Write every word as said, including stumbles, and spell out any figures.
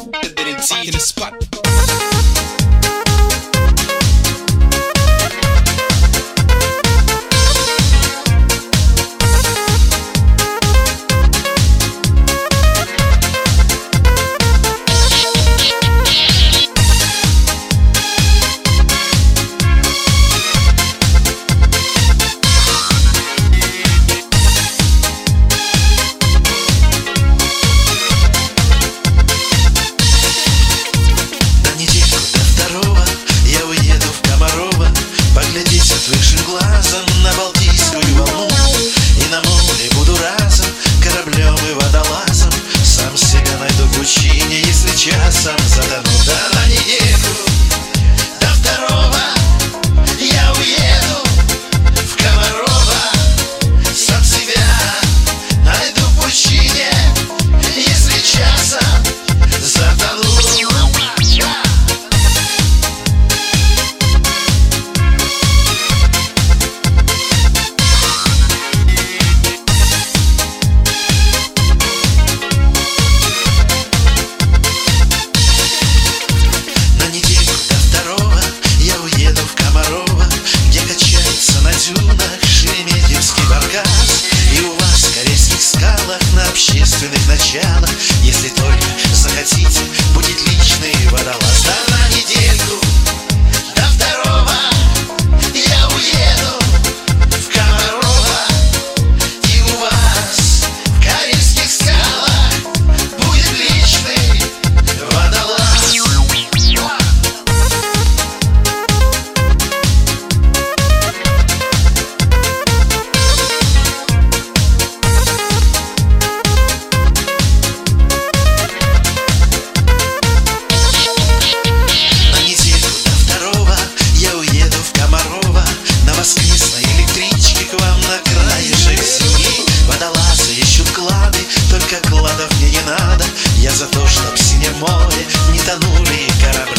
in the spot. Отвыкшим глазом на Балтийскую волну, и на море буду разом кораблем и водолазом. Сам себя найду в пучине, если часом затону. Да на неделю до второго я уеду в Комарова. Сам себя найду в пучине, если часом затону. На общественных началах, если только захотите, будет личный водолаз. Да на недельку до второго я уеду в Комарова, и у вас в Карельских скалах будет личный водолаз. Воскресной электрички к вам на краешек земли. Водолазы ищут клады, только кладов мне не надо. Я за то, чтоб в синем море не тонули корабли.